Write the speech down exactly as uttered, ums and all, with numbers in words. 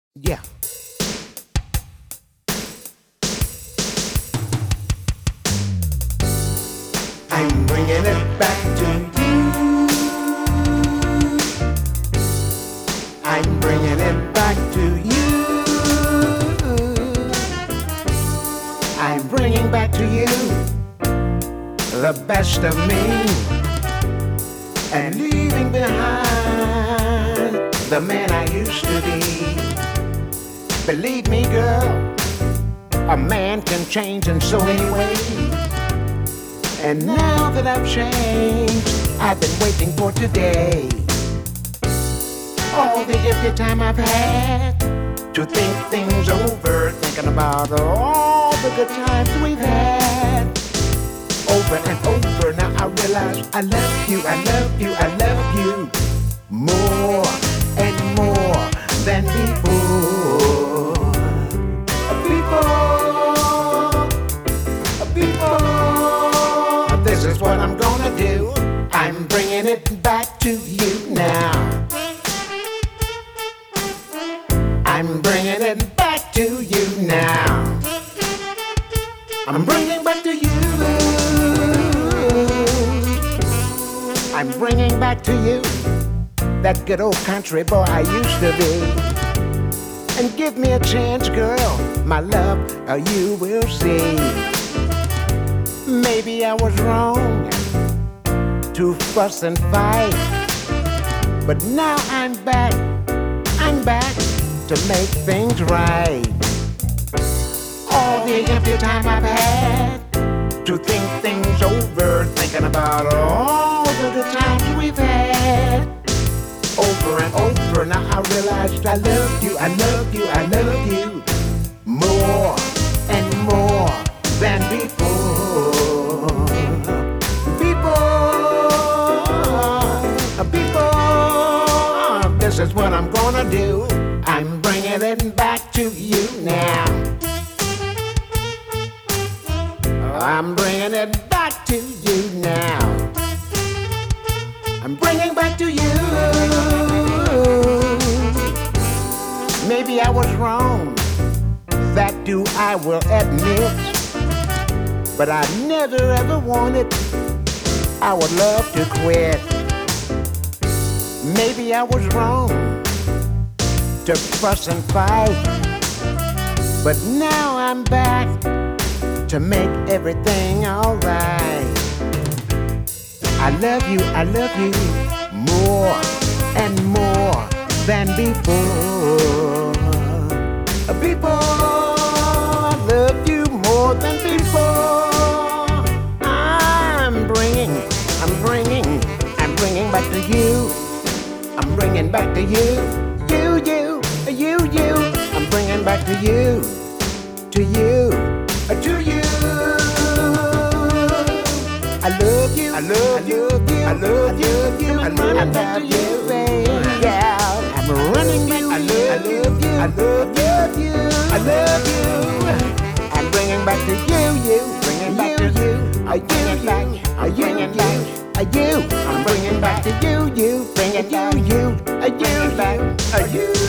Yeah. I'm bringing it back to you. I'm bringing it back to you. I'm bringing back to you the best of me and leaving behind the man I used to be. Believe me, girl, a man can change in so many ways. And now that I've changed, I've been waiting for today. All the empty time I've had to think things over, thinking about all the good times we've had. Over and over, now I realize I love you, I love you, I love you more and more than before. Before, before. This is what I'm gonna do. I'm bringing it back to you now. I'm bringing it back to you now. I'm bringing back to you. I'm bringing back to you that good old country boy I used to be. And give me a chance, girl, my love, or you will see. Maybe I was wrong to fuss and fight, but now I'm back, I'm back to make things right. All the empty time I've had to think things over, thinking about all the good times we've had. Over and over, now I realize I love you, I love you, I love you more and more than before. Before, before. This is what I'm gonna do. I'm bringing it back to you now. I'm bringing it back to you now. I'm bringing back to you. Maybe I was wrong, that do I will admit, but I never ever wanted our love to quit. Maybe I was wrong to fuss and fight, but now I'm back to make everything alright. I love you, I love you more and more than before. Before, I love you more than before. I'm bringing, I'm bringing, I'm bringing back to you. I'm bringing back to you, you, you, you, you. I'm bringing back to you, to you, to you. I love you, I love you, I love you, I love you, baby. Yeah, I'm running you, I love you, I love you, I love you. I'm bringing back to you, you, bringing back to you, I you, back, I bringing back, I you. I'm bringing back to you, you, bringing you, you, I you, back, I you.